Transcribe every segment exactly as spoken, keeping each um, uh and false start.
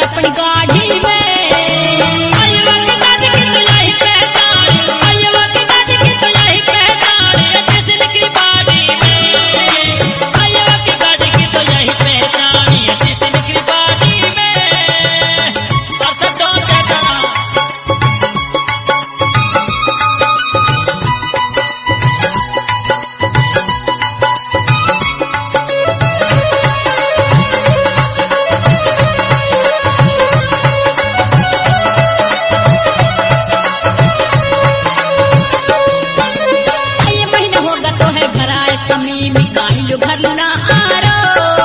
अपनी गाड़ी में अय्यवा की दादी की तो यही पहचान अय्यवा की दादी की तो यही पहचान ये दिल की बाड़ी में अय्यवा की दादी की तो यही पहचान ये दिल की बाड़ी में और तो जगह घर ना आरो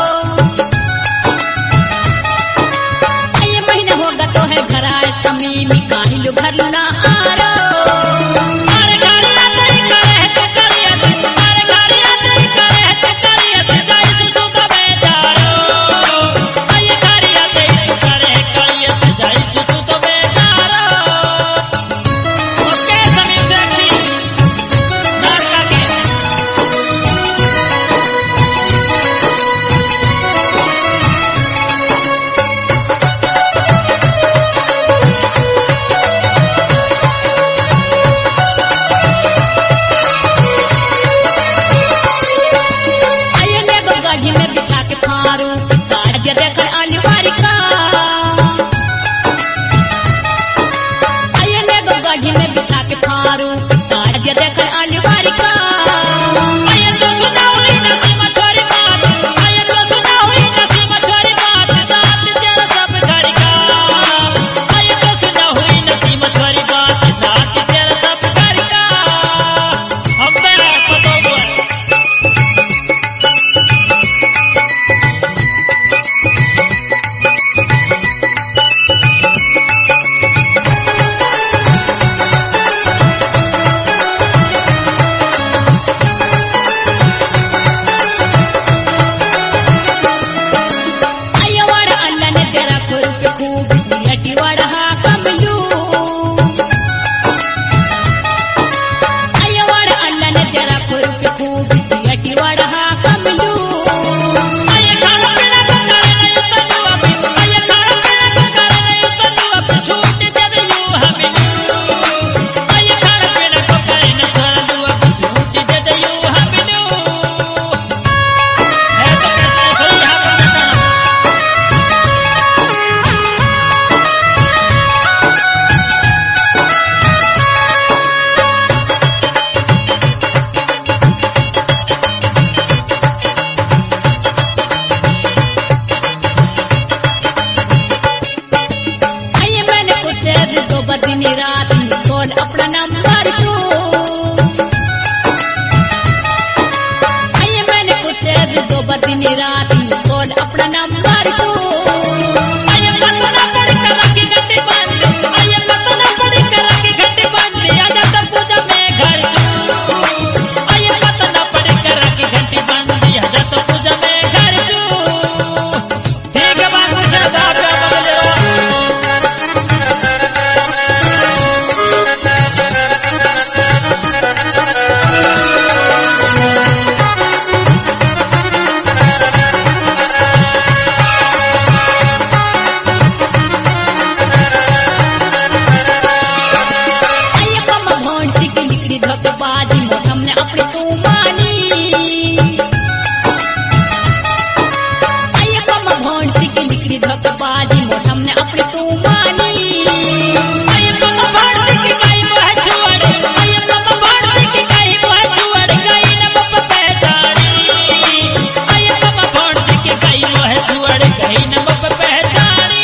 ये महीना होगा तो है घर आए समी में काहे लो घर ना आरो अरे गाड़िया तेरी करे तो करिया अरे गाड़िया तेरी करे तो करिया जाई तू तो बेजारो ये गाड़िया तेरी करे करिया जाई तू तो बेजारो ओके समी देखी नाच का के दिन रात कॉल अपना नंबर तू आइए मैंने पूछे दो बार दिन रात कॉल अपना नंबर तू आइए पता ना पड़ी करा की घंटी बंद आइए पता ना पड़ी करा की घंटी बंद आजा तो पूजा में घर तू आइए पता ना पड़ी करा की घंटी बंद आजा तो पूजा में घर तू ठीक है बात मुझे बता दो धोखेबाजी मौसम ने अपनी तू मानी आइए कम भोंड सिक्की लिखी धोखेबाजी मौसम ने अपनी तू मानी आइए कम भोंड सिक्की गई मोह छुअड़ आइए कम भोंड सिक्की गई मोह छुअड़ गई न बप पहचानी आइए कम भोंड सिक्की गई मोह छुअड़ गई न बप पहचानी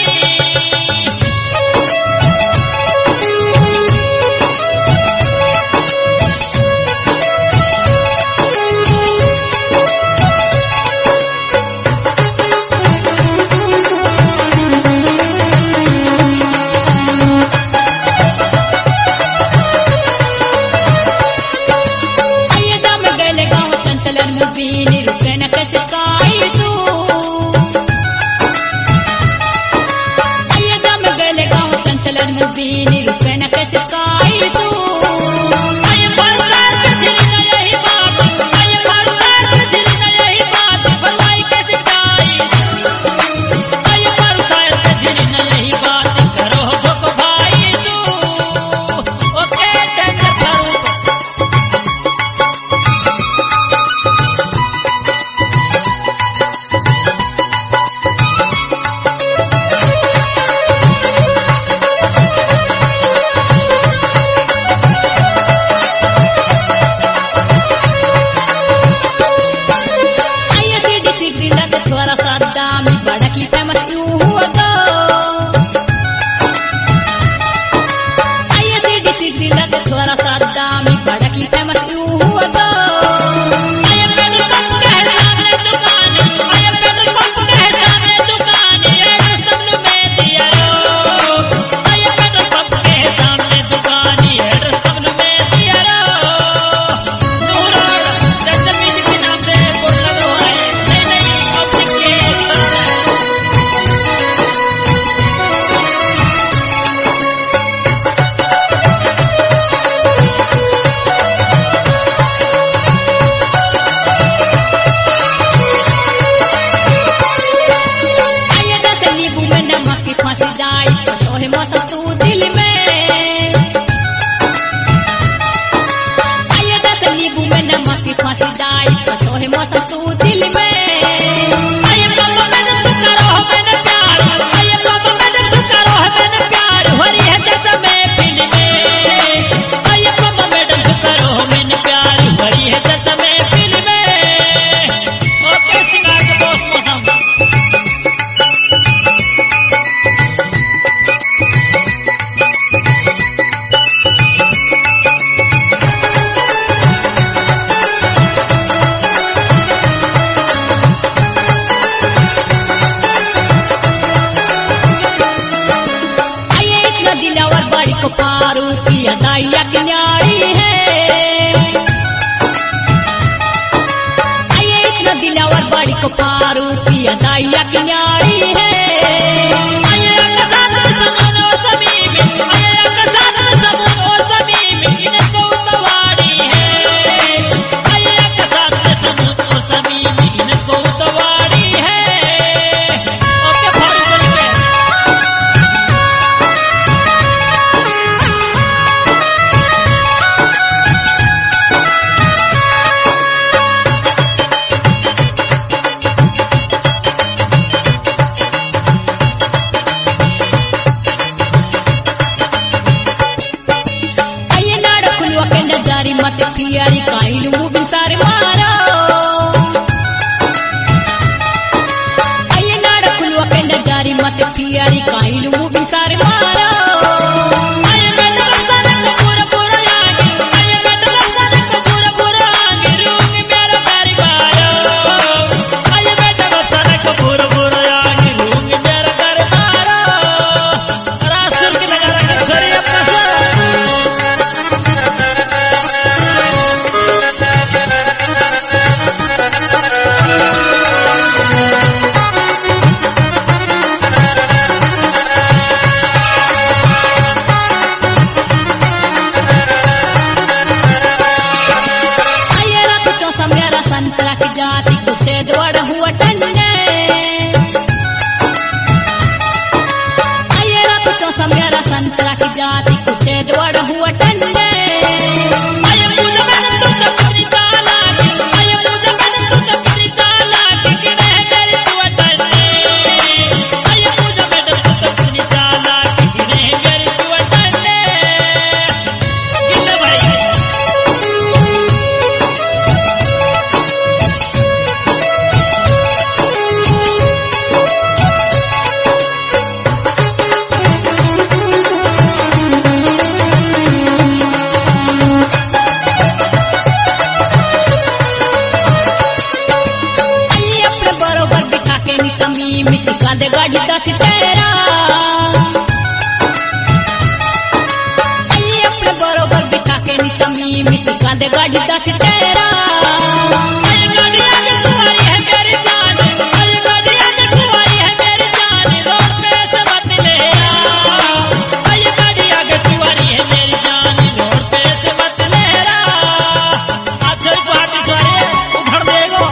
मौसम तू दिल में आइए दस नींबू में नमक की फांसी डाई कसो है मौसम तू दिल में आइए पापा मैंने सुकरो हो मैंने प्यार आइए पापा मैंने सुकरो हो मैंने प्यार हो रही है जैसे मैं फिल में आइए पापा मैंने सुकरो हो मैंने प्यार हो रही है जैसे मैं फिल में ओके सिंगार के दोस्त मौसम दिलावर बाड़ी को पारू की अदाइया की न्यारी है आइए इतना दिलावर बाड़ी को पारू की अदाइया की न्यारी है आइए अकसाद समून और समी में आइए अकसाद समून और समी में इनको उतवाड़ी है आइए अकसाद समून और समी में इनको उतवाड़ी है ओके फारूक बोलिए मत पियारी काइल मुबिन सारे मारो आइए नाड़ कुलवा के नजारी मत पियारी काइल मुबिन सारे मारो आइए बेटा बसन को पूरा पूरा आगे आइए बेटा बसन को पूरा पूरा आगे रूंग मेरा प्यारी मारो आइए बेटा बसन को पूरा पूरा आगे रूंग मेरा प्यारी मारो रासुल की नगारा का छोरी अपना संतरा की जाति कुछ द्वार हुआ टन्ने आइए रात चौसा मेरा संतरा की जाति कुछ द्वार हुआ टन्ने आइए मुझे मैंने तुझे अपनी ताला की आइए मुझे मैंने तुझे अपनी ताला की कि रह मेरी दुआ टन्ने आइए मुझे मैंने तुझे अपनी ताला की कि रह मेरी दुआ टन्ने किन्ने भाई मिसिका गाड़ी दस तेरा आइए अपने बरोबर बिठा के निसमी मिसिका गाड़ी दस तेरा आइए गाड़ी आगे कुंवारी है मेरी जान आइए गाड़ी आगे कुंवारी है मेरी जान रोड पे से मत ले आ आइए गाड़ी आगे कुंवारी है मेरी जान रोड पे से मत ले आ आज कोई बात नहीं उधर देगो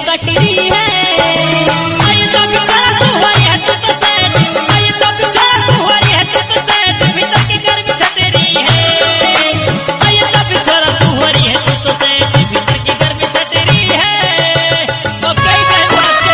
कटरी है। आई तब करा तू हरी है तू तो सेठ, आई तब करा तू हरी है तू तो सेठ, भीतर की गर्मी सटरी है। आई तब करा तू हरी है तू तो सेठ, भीतर की गर्मी सटरी है। तो कई कई बातें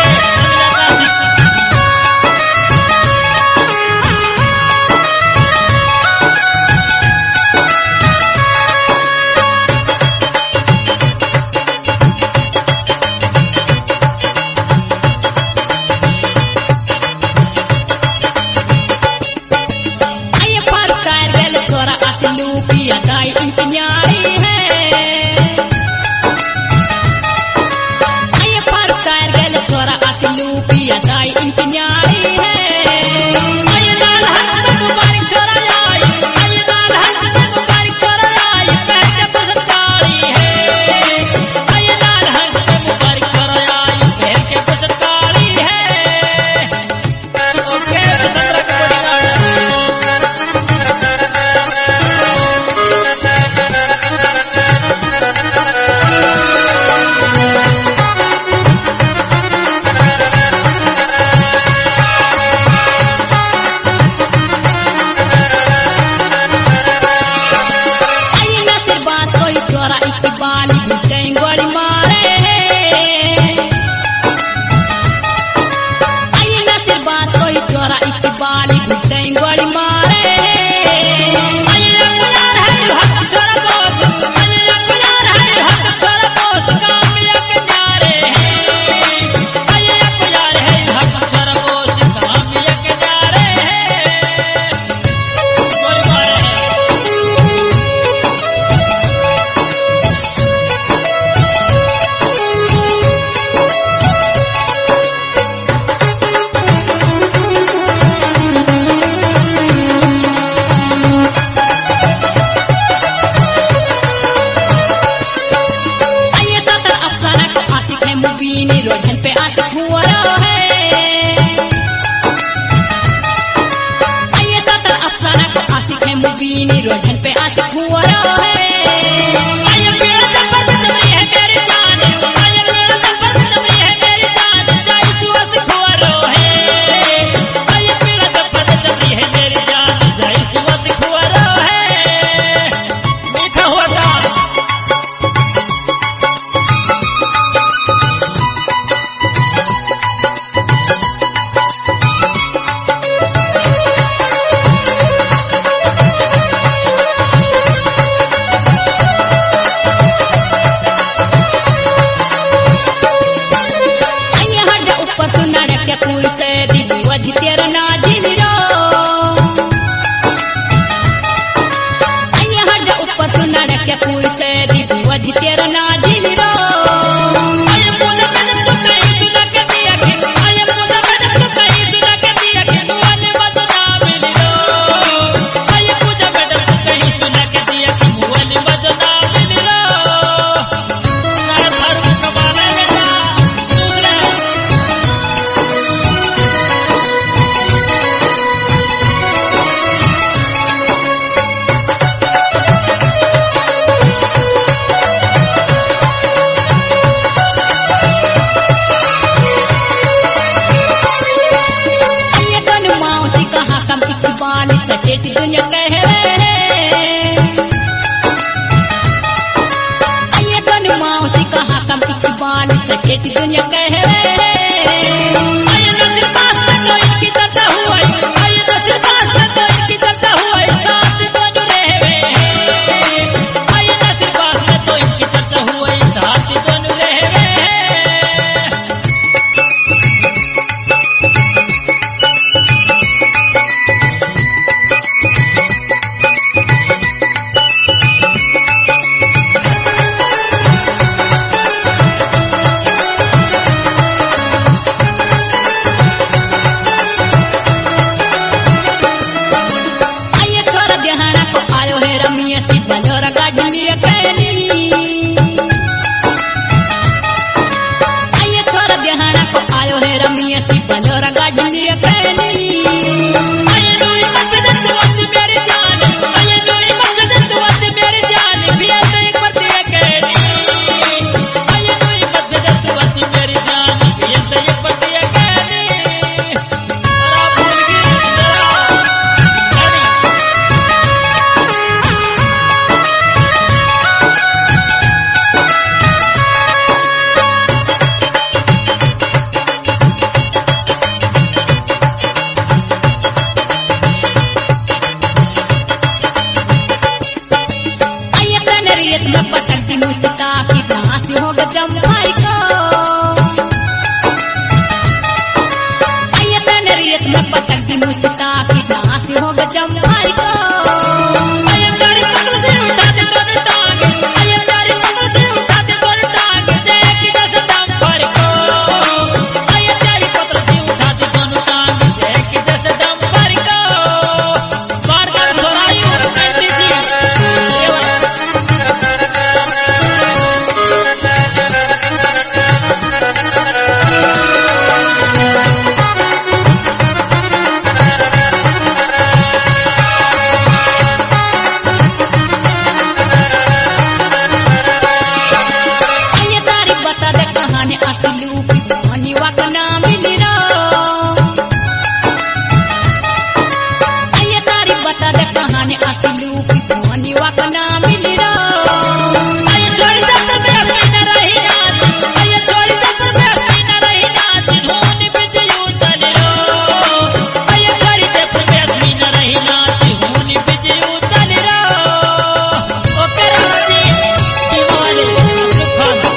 मेरी भाई को आइए तने रियत में पटक दी मुस्ता की नासी हो गजम भाई को आइए तारी कमर से उठा दे दोनों टांग आइए तारी कमर से उठा दे दोनों टांग देख जैसे दम भर को आइए तारी कमर से उठा दे दोनों टांग देख जैसे दम भर को बार बार दोहराई और कहती थी आइए तारी बता दे कहानी असलू की कहानी वाक ना मिली रो आइए तारी बता दे कहानी असलू की कहानी वाक ना मिली रो आइए छोड़ी दस में अपनी न रही रात आइए छोड़ी दस में अपनी न रही रात धून बिजली उतल रो आइए छोड़ी दस में अपनी न रही रात धून बिजली उतल रो ओके राजी दीवाने सुखाना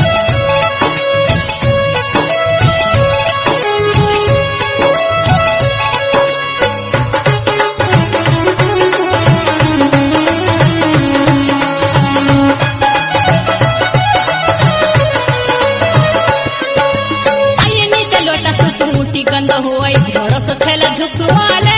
आइए नीचे लोटा सुसमुटी गंद होई घोड़ो से थैला झुकवाले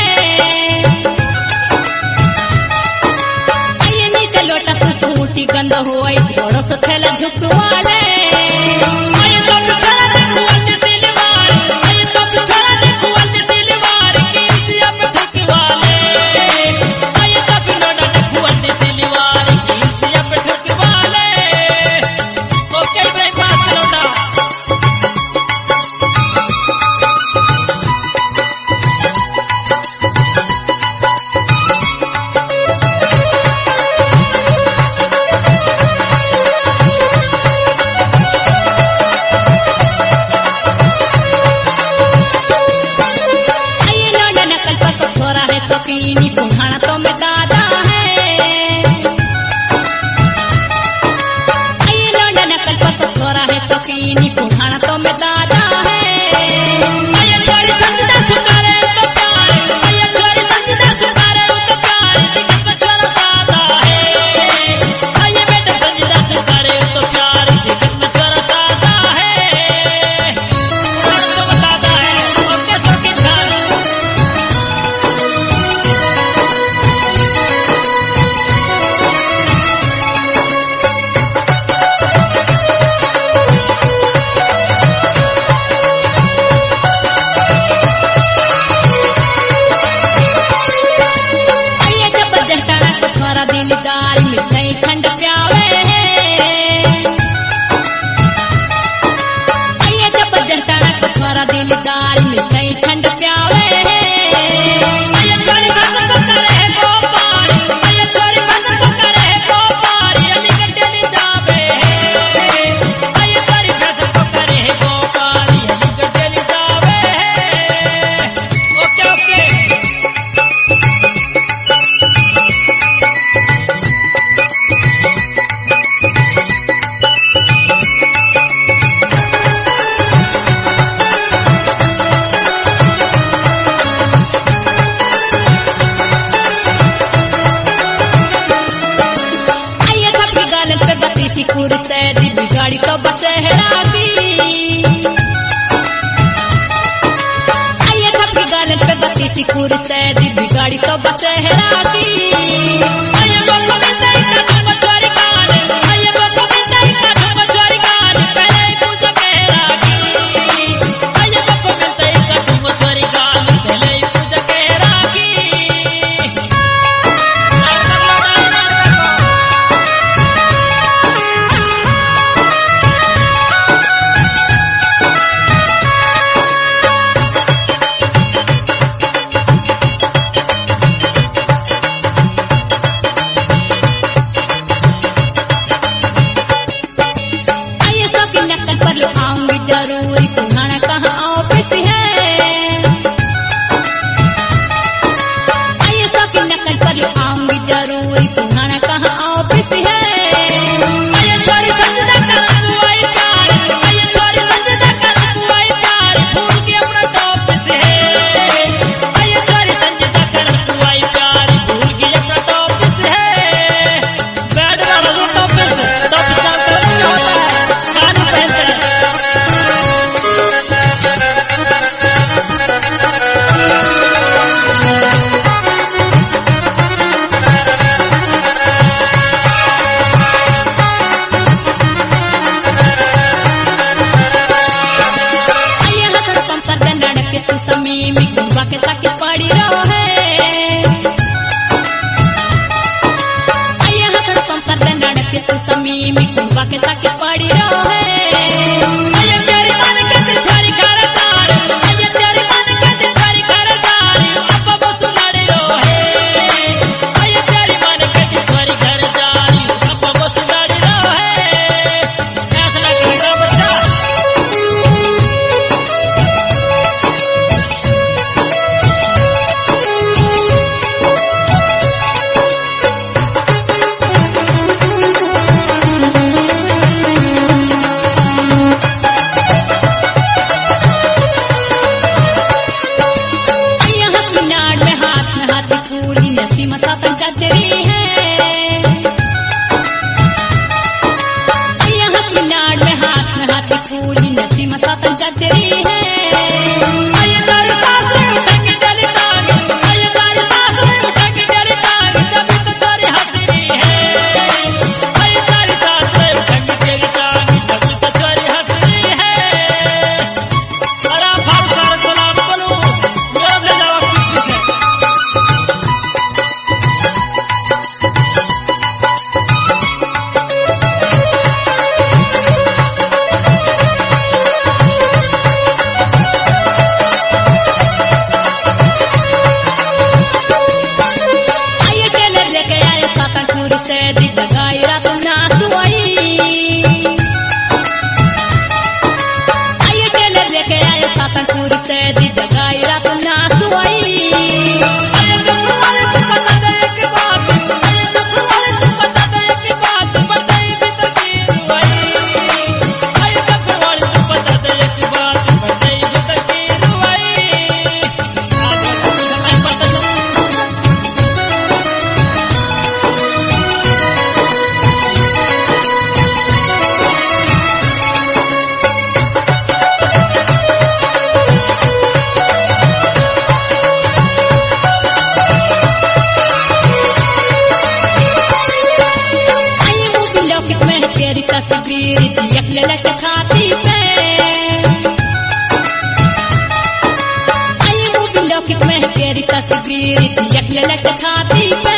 आइए नीचे लोटा सुसमुटी गंद होई घोड़ो से थैला झुकवाले आइए तो बिछड़ा देखो अंदर सिलवार आइए तो बिछड़ा देखो अंदर सिलवार की सिया पे ठुकवाले आइए तो बिलोड़ा देखो अंदर सिलवार की सिया पे ठुकवाले ओके भाई बात लोटा आइए लौंडा नकल पर तो छोरा है शौकीनी कुम्हाड़ा तो में दादा है आइए लौंडा नकल पर तो छोरा है शौकीनी कुम्हाड़ा तो में दादा है आइए छोरी संजदा सुधारे तो प्यार आइए छोरी संजदा सुधारे तो प्यार दिखत में छोरा दादा है आइए बेटा संजदा सुधारे तो प्यार दिखत में छोरा दादा है और तो बताता है ओके शौकीन खान आइए जबरदस्त टाणा को छोरा दिलदार मिठाई खंड प्यावे आइए जबरदस्त टाणा को छोरा दिलदार मिठाई खंड प्यावे आइए छोरी भगत को करे गोपाल आइए छोरी भगत को करे गोपाल अली गड्डली जावे आइए छोरी भगत को करे गोपाल अली गड्डली जावे ओके ओके आइए थपकी गालन पे बत्ती सी कुर से दिव्य गाड़ी तो बचहरा की आइए थपकी गालन पे बत्ती सी कुर से दिव्य गाड़ी तो बचहरा की आइए लोगों में से एक कदम चोरी गान आइए लोगों में से एक कदम चोरी गान पहले ही पूजा कहरा की आइए लोगों में से एक कदम चोरी गान पहले ही पूजा कहरा की साथ जटरी है आइए तारे साथ उठेंगे तेरी टांग आइए तारे साथ उठेंगे तेरी टांग तभी तो तेरी हंसरी है आइए तारे साथ उठेंगे तेरी टांग तभी तो तेरी हंसरी है अरे भाव सारा सलाम बोलो मेरा ले जाओ किसी आइए टेलर लेके आए सातनपुर से दी जगाई रात नासुआई आइए टेलर लेके आए सातनपुर से दी जगाई रात नासुआई आइए डॉक्टर वाले तू बता दे एक बात आइए डॉक्टर वाले तू बता दे एक बात बताई भी तो की रुआई आइए डॉक्टर वाले तू बता दे एक बात बताई भी तो की रुआई आज मैं पता आइए मूवी लौकिक में तेरी तस्वीर एक ललक छाती पे आइए मूवी लौकिक में तेरी तस्वीर एक ललक छाती पे